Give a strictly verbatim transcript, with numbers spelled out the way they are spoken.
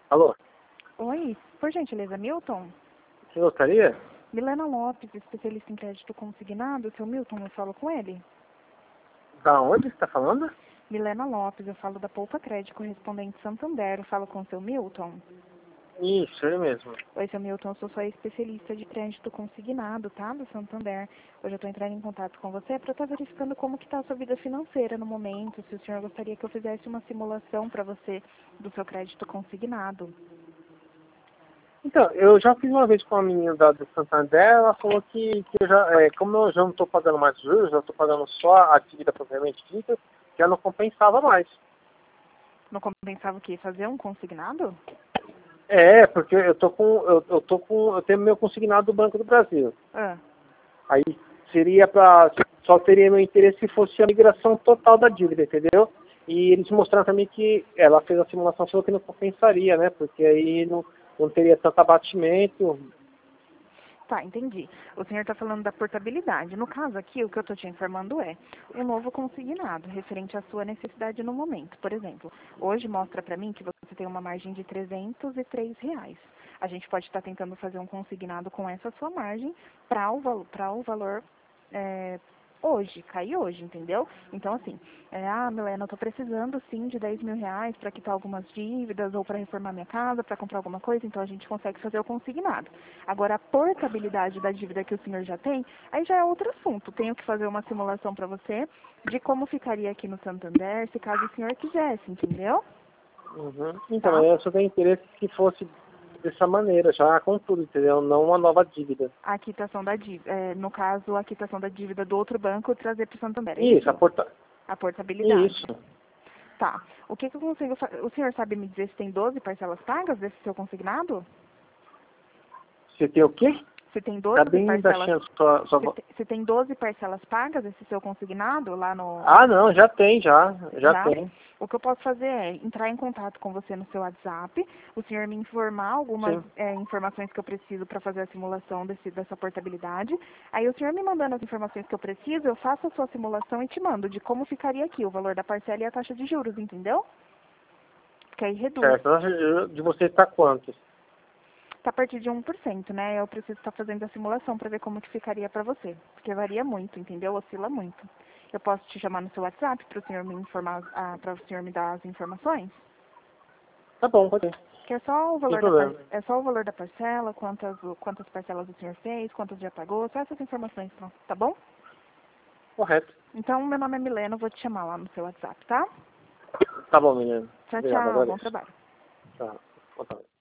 Alô, Oi, por gentileza, Milton? você gostaria? Milena Lopes, especialista em crédito consignado. Seu Milton, eu falo com ele? Da onde você está falando? Milena Lopes, eu falo da Poupa Crédito Correspondente Santander. Eu falo com o seu Milton? Isso, ele mesmo. Oi, seu Milton, eu sou sua especialista de crédito consignado, tá? Do Santander. Hoje eu estou entrando em contato com você para estar verificando como que está a sua vida financeira no momento. Se o senhor gostaria que eu fizesse uma simulação para você do seu crédito consignado. Então, eu já fiz uma vez com a menina da do Santander, ela falou que, que eu já, é, como eu já não estou pagando mais juros, eu estou pagando só a dívida propriamente dita, já não compensava mais. Não compensava o quê? Fazer um consignado? É, porque eu tô com, eu, eu tô com, eu tenho meu consignado do Banco do Brasil. Ah. Aí seria para, só teria meu interesse se fosse a migração total da dívida, entendeu? E eles mostraram também que ela fez a simulação, falou que não compensaria, né? Porque aí não, não teria tanto abatimento. Tá, entendi. O senhor está falando da portabilidade. No caso aqui, o que eu estou te informando é um novo consignado, referente à sua necessidade no momento. Por exemplo, hoje mostra para mim que você tem uma margem de trezentos e três reais. A gente pode estar tentando fazer um consignado com essa sua margem para o, val para o valor é, hoje, cair hoje, entendeu? Então, assim, é, ah, Milena, eu tô precisando, sim, de dez mil reais para quitar algumas dívidas ou para reformar minha casa, para comprar alguma coisa, então a gente consegue fazer o consignado. Agora, a portabilidade da dívida que o senhor já tem, aí já é outro assunto. Tenho que fazer uma simulação para você de como ficaria aqui no Santander, se caso o senhor quisesse, entendeu? Uhum. Então, Tá? eu só tenho interesse que fosse dessa maneira, já com tudo, entendeu? Não uma nova dívida. A quitação da dívida, é, no caso, a quitação da dívida do outro banco trazer para o Santander, é Isso, a isso? porta... A portabilidade. Isso. Tá. O que, que eu consigo fazer? O senhor sabe me dizer se tem doze parcelas pagas desse seu consignado? Você tem o quê? Se tem Tá doze bem parcelas, baixinho sua, sua... se vo- tem, se tem doze parcelas pagas esse seu consignado lá no... Ah, não, já tem, já. Já Já? tem. O que eu posso fazer é entrar em contato com você no seu WhatsApp, o senhor me informar algumas Sim. é, informações que eu preciso para fazer a simulação desse, dessa portabilidade. Aí o senhor me mandando as informações que eu preciso, eu faço a sua simulação e te mando de como ficaria aqui o valor da parcela e a taxa de juros, entendeu? Porque aí reduz. Certo. A taxa de juros de você está quanto? Está a partir de um por cento, né? Eu preciso estar fazendo a simulação para ver como que ficaria para você. Porque varia muito, entendeu? Oscila muito. Eu posso te chamar no seu WhatsApp para o senhor me informar, ah, para o senhor me dar as informações? Tá bom, pode ser. Que é só o Sem valor da par... problema. é só o valor da parcela, quantas, quantas parcelas o senhor fez, quantas já pagou, só essas informações, pronto, tá bom? Correto. Então, meu nome é Milena, eu vou te chamar lá no seu WhatsApp, tá? Tá bom, menino. Tchau, Obrigado, tchau, bom agradeço. trabalho. Tchau. Boa tarde.